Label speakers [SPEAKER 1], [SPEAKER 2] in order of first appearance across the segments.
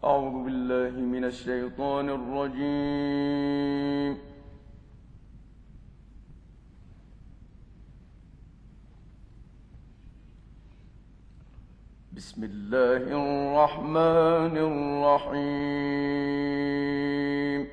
[SPEAKER 1] أعوذ بالله من الشيطان الرجيم. بسم الله الرحمن الرحيم.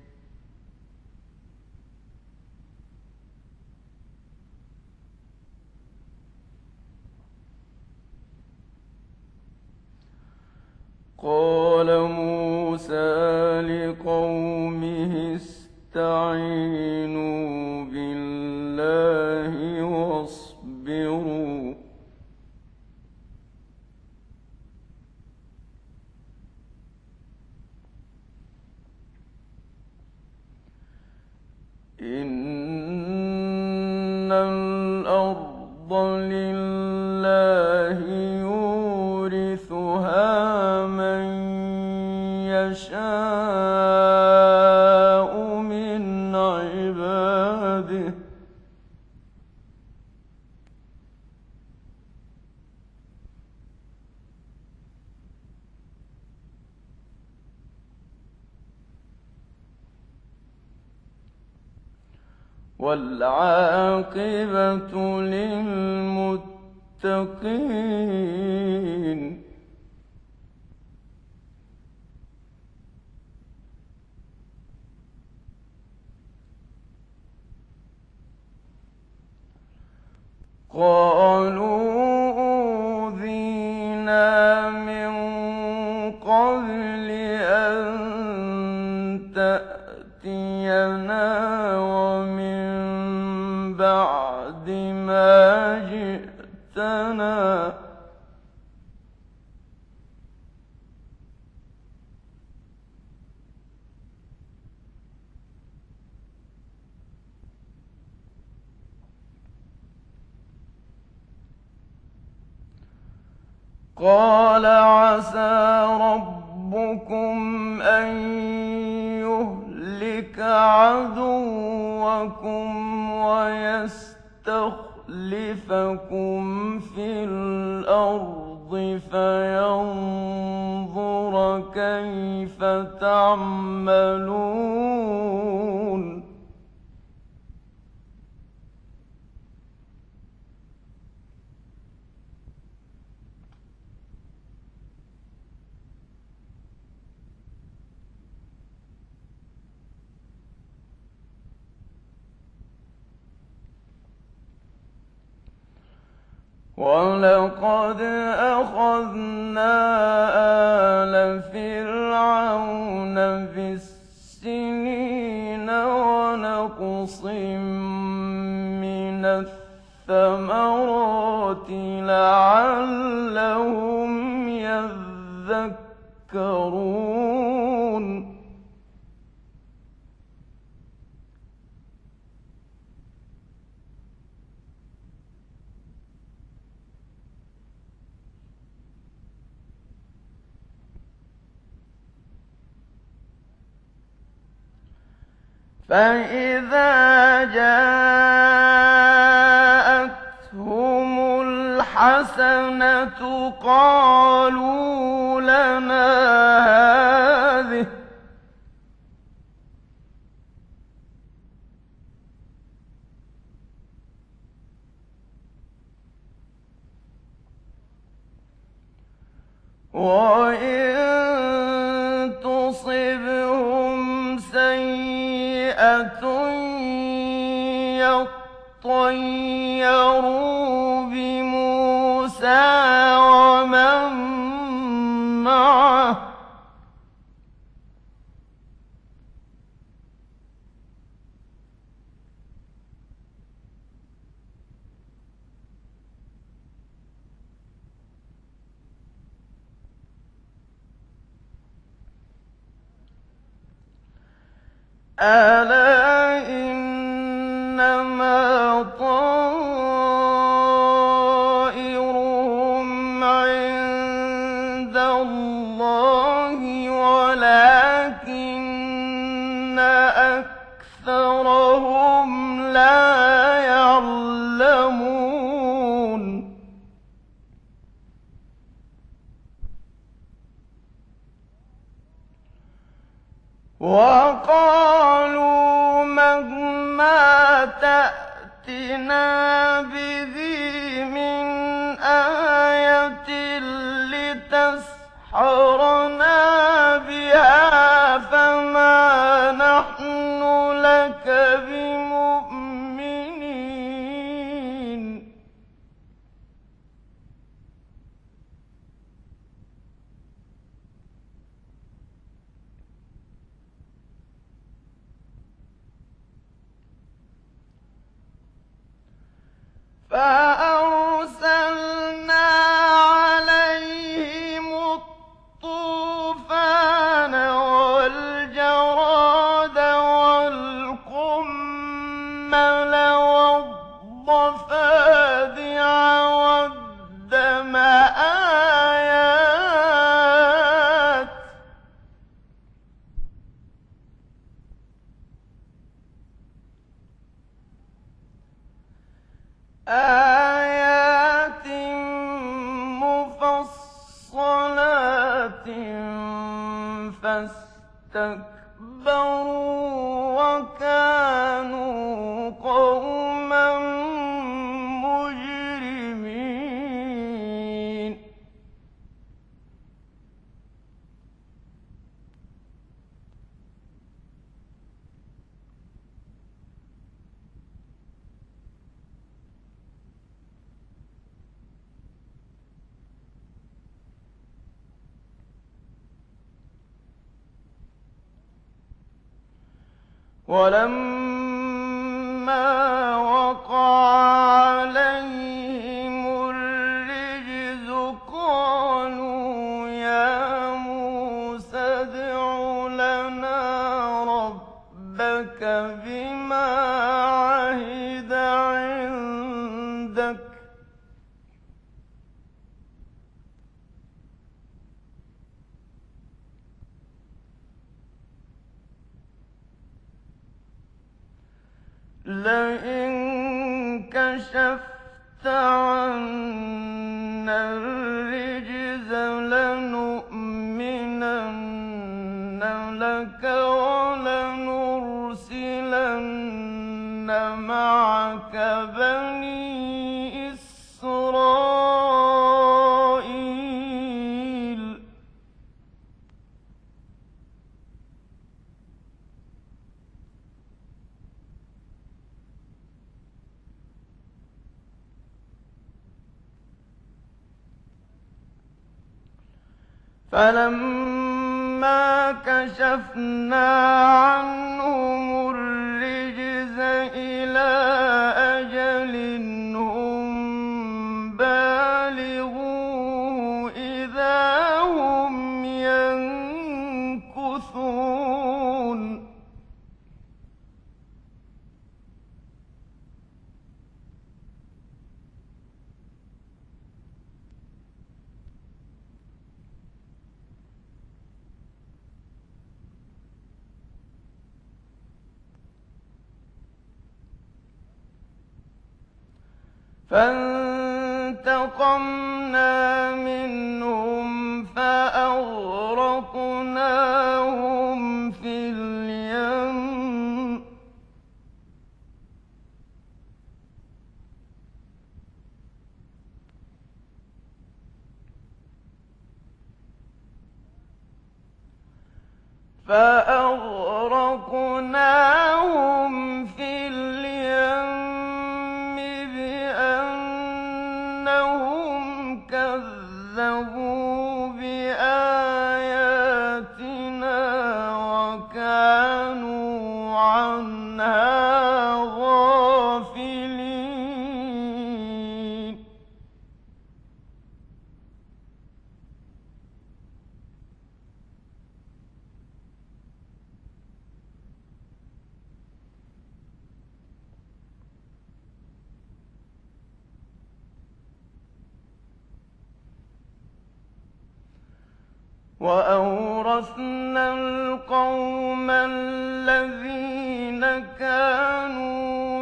[SPEAKER 1] قال موسى لقومه استعينوا بالله واصبروا إن الأرض لله يورثها من يشاء من عباده والعاقبة للمتقين. قالوا أوذينا من قبل أن تأتينا ومن بعد ما جئتنا قال عسى ربكم أن يهلك عدوكم ويستخلفكم في الأرض فينظر كيف تعملون. ولقد أخذنا آل فرعون بالسنين ونقص من الثمرات لعلهم يذكرون. فإذا جاءتهم الحسنة قالوا لنا هذه وإن تصبهم سيئة يطيروا بموسى ومن معه ألا إنما طائرهم عند الله ولكن أكثرهم لا يعلمون. وقالوا مهما تأتنا به من آية لتسحرنا بها فما نحن لك بمؤمنين. فأرسلنا عليهم الطوفان والجراد والقمل والضفادع والدم آيات مفصلات فاستكبروا وكانوا قوما مجرمين. ولما وقع عليهم الرجز قالوا يا موسى ادع لنا ربك بما عهد عندك لئن كشفت عنا الرجز لنؤمنن لك ولنرسلن معك بني إسرائيل. فلما كشفنا عنهم الرجز إلى أجل هم بالغوه إذا هم ينكثون. فانتقمنا منهم فأغرقناهم في اليم. بأنهم كذبوا بآياتنا وكانوا عنها غافلين. وأورثنا القوم الذين كانوا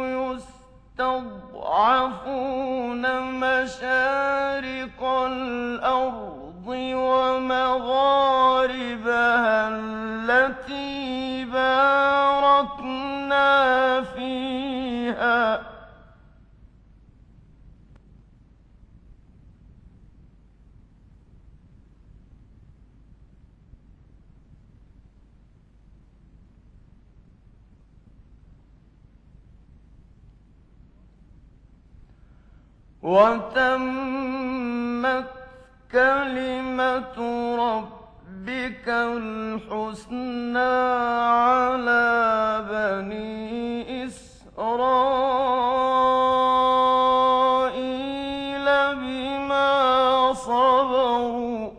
[SPEAKER 1] يستضعفون مشارق الأرض ومغاربها التي وتمت كلمة ربك الحسنى على بني إسرائيل بما صبروا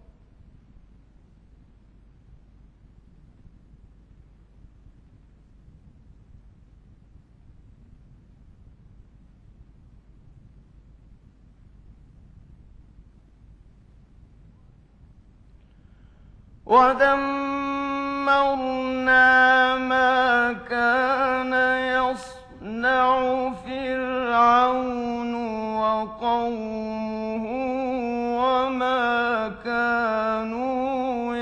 [SPEAKER 1] ودمرنا ما كان يصنع فرعون وقومه وما كانوا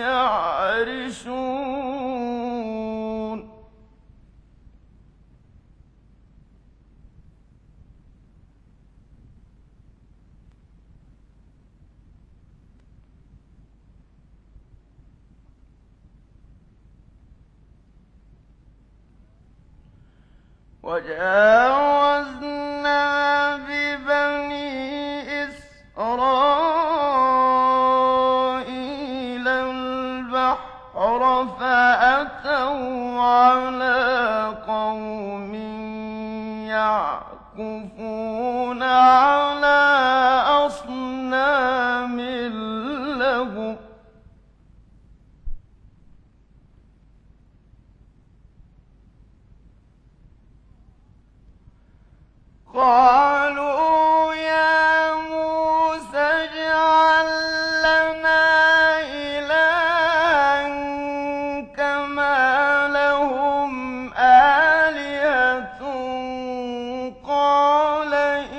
[SPEAKER 1] يعرشون وجاوزنا ببني إسرائيل البحر فأتوا على قوم يعكفون على أصنام لهم قالوا يا موسى اجعل لنا إلها كما لهم آلهة قال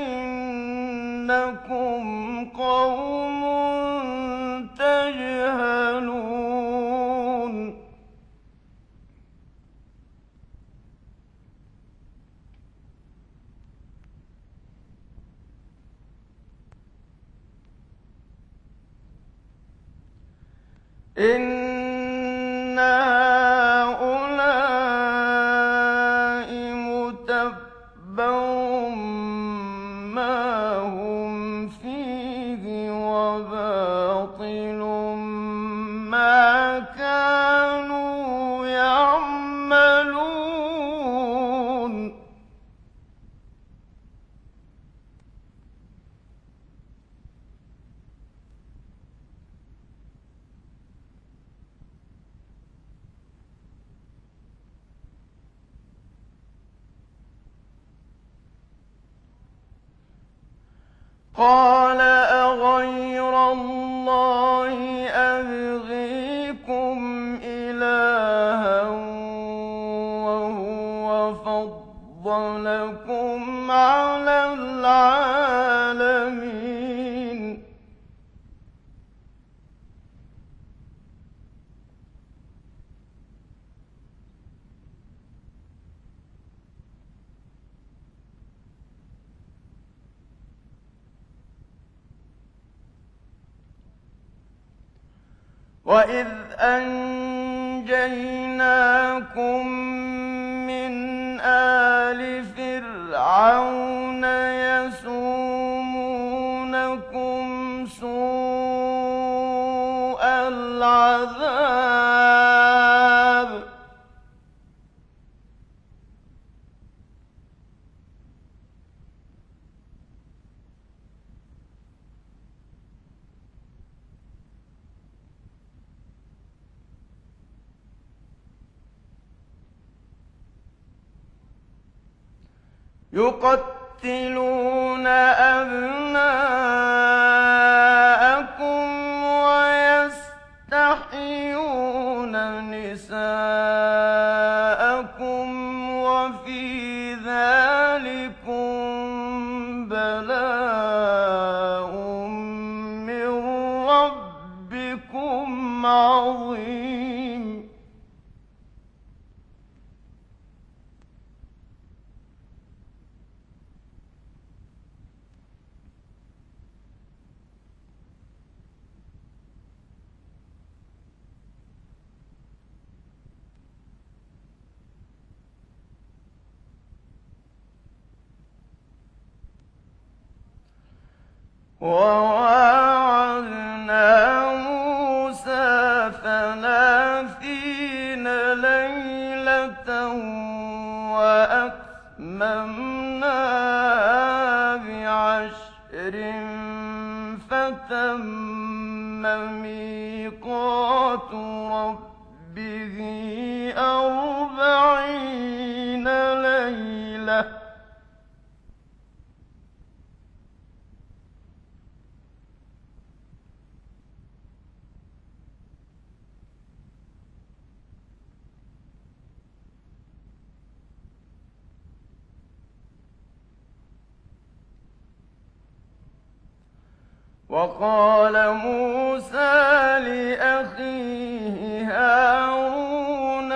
[SPEAKER 1] إنكم قوم تجهلون إن هؤلاء متبر ما هم فيه وباطل ما كانوا يعملون قال أغير الله أبغيكم إلها وهو فضلكم على العالمين وإذ أنجيناكم من آل فرعون يسومونكم سوء العذاب يقتلون أبناءكم ويستحيون نساءكم وفي ذلكم بلاء من ربكم عظيم وواعدنا موسى 30 ليلة وأتممناها ب10 فتم ميقات ربه 40 ليلة وقال موسى لأخيه هارون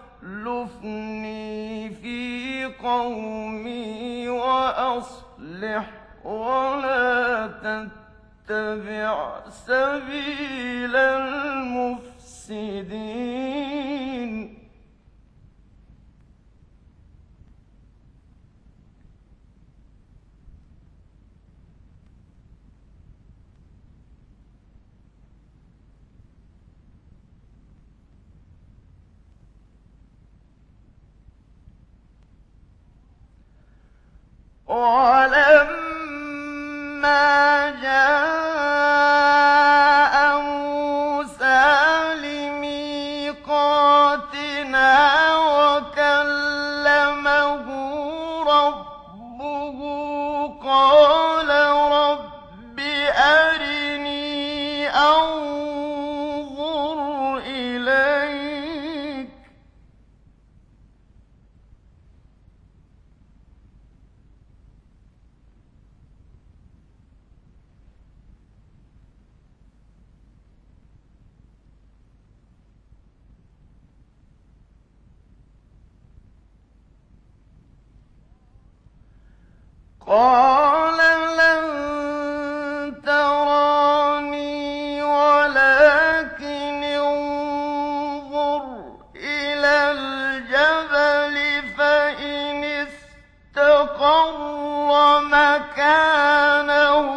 [SPEAKER 1] اخلفني في قومي وأصلح ولا تتبع سبيل المفسدين ولما جاء موسى لميقاتنا وكلمه ربه قال رب أرني أنظر إليك قال لن تراني ولكن انظر إلى الجبل فإن استقر مكانه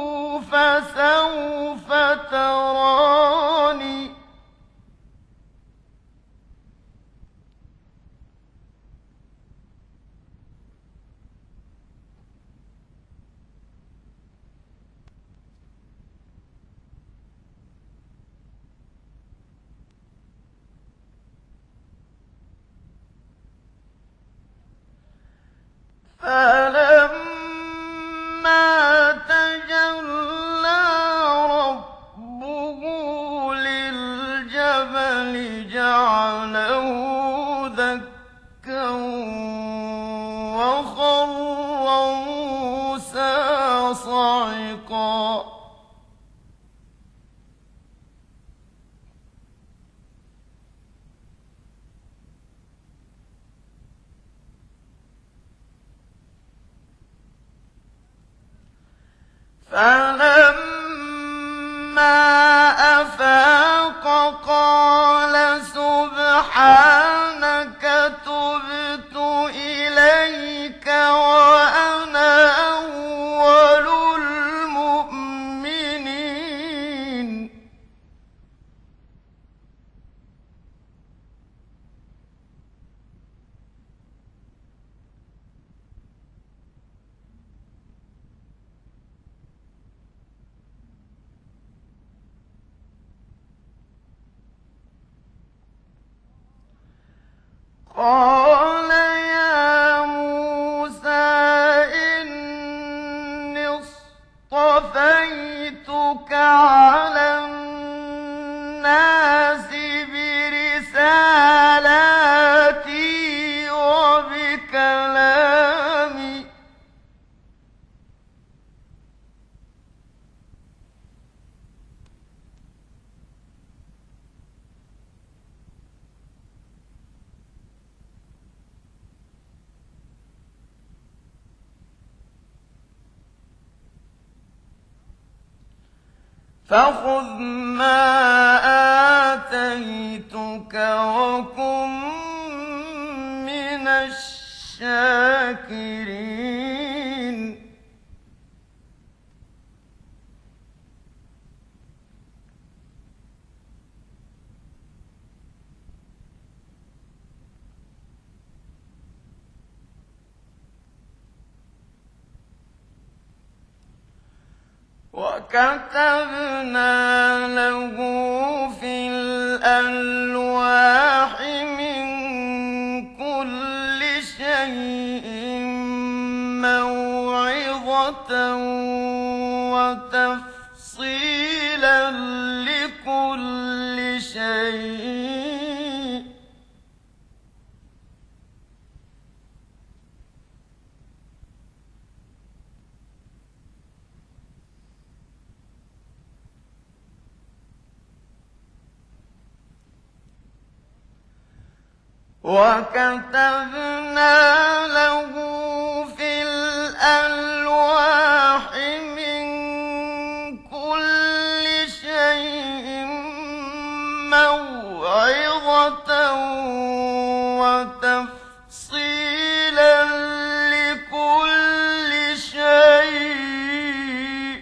[SPEAKER 1] فسوف تراني فلما تجلى ربه للجبل جعله دكا وخر موسى صعقا فلما أفاق قال سبحانك تبت إليك وأنا أول المؤمنين قال يا موسى إني اصطفيتك على الناس برسالاتي وبكلامي فخذ ما آتيتك وكن من الشاكرين له في الألواح من كل شيء موعظة وتفصيلا لكل شيء وكتبنا له في الألواح من كل شيء موعظة وتفصيلا لكل شيء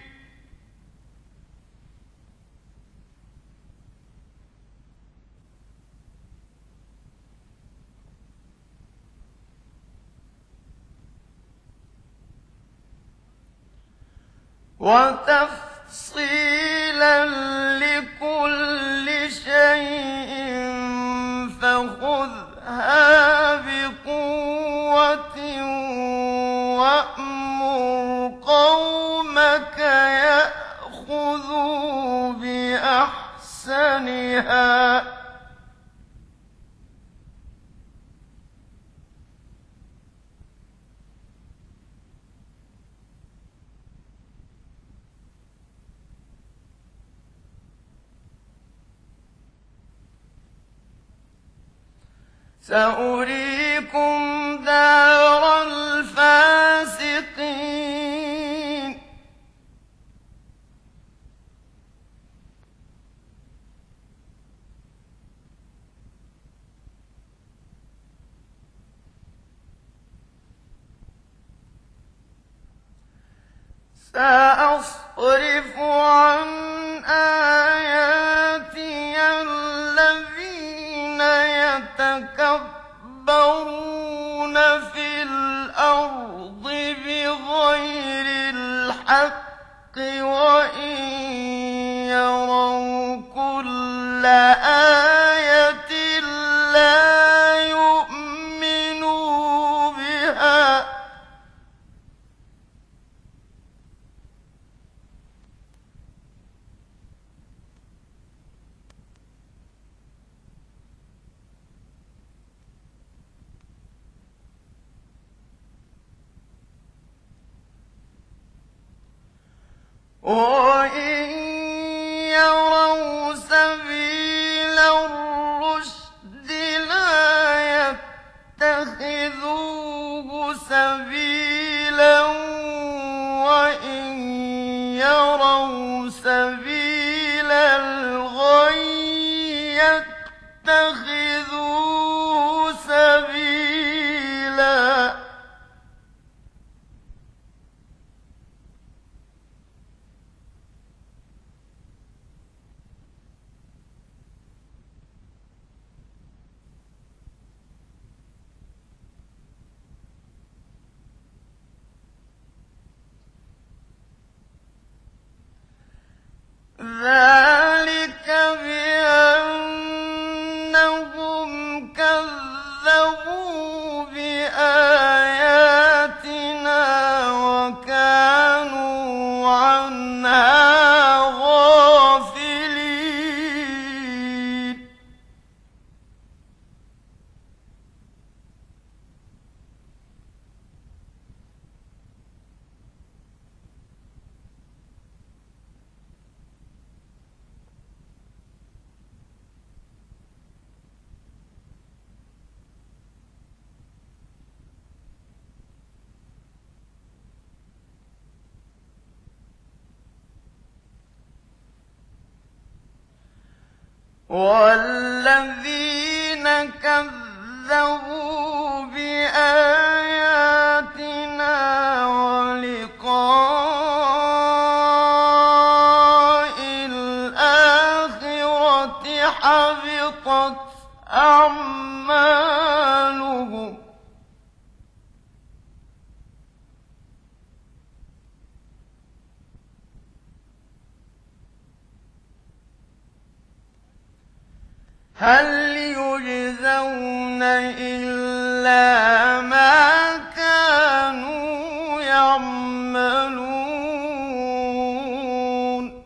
[SPEAKER 1] فخذها بقوة وأمر قومك يأخذوا بأحسنها سأريكم دار الفاسقين سأصرف عن آياتي الذين يتكبرون في الأرض بغير الحق وإن يروا كل آية لا يؤمنوا بها وإن يروا سبيل الرشد لا يتخذوه سبيلا وإن يروا سبيل الغي يتخذوه سبيلا ذلك بأنهم كذبوا بآياتنا وكانوا عنها غافلين والذين كذبوا بآياتنا ولقاء الآخرة حبطت أعمالهم هل يجزون إلا ما كانوا يعملون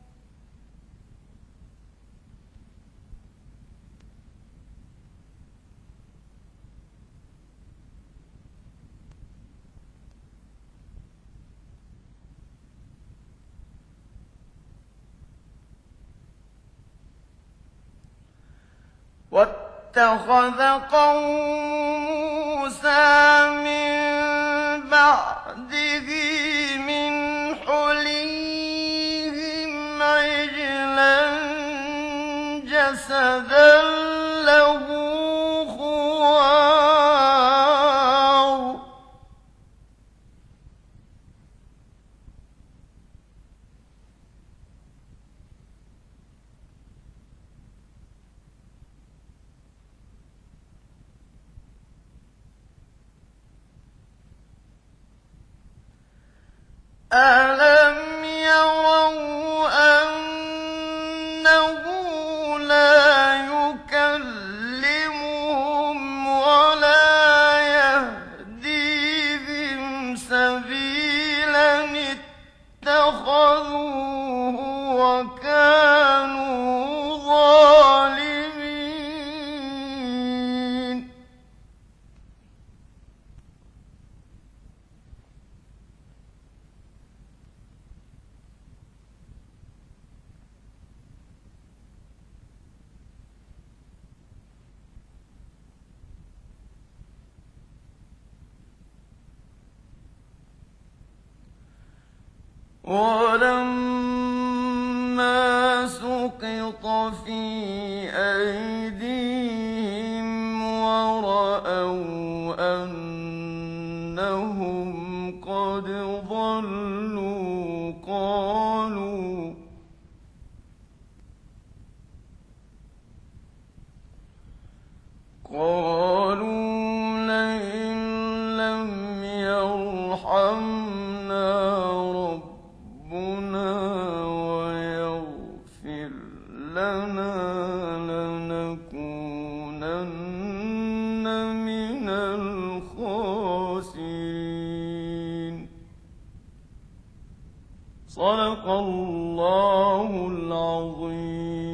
[SPEAKER 1] واتخذ قوم موسى من بعده من حليهم عجلا جسدا له خوار أَلَمْ يَرَوْا أَنَّهُ لَا يُكَلِّمُهُمْ وَلَا يَهْدِيهِمْ سَبِيلًا اتَّخَذُوهُ وَكَانُوا ظَالِمِينَ وَلَمَّا سُقِطَ فِي أَيْدِيهِمْ وَرَأَوْا أَنَّهُمْ قَدْ ضَلُّوا قَالُوا لَئِن لَّمْ يَرْحَمْنَا رَبُّنَا وَيَغْفِرْ لَنَا لَنَكُونَنَّ مِنَ الْخَاسِرِينَ. صدق الله العظيم.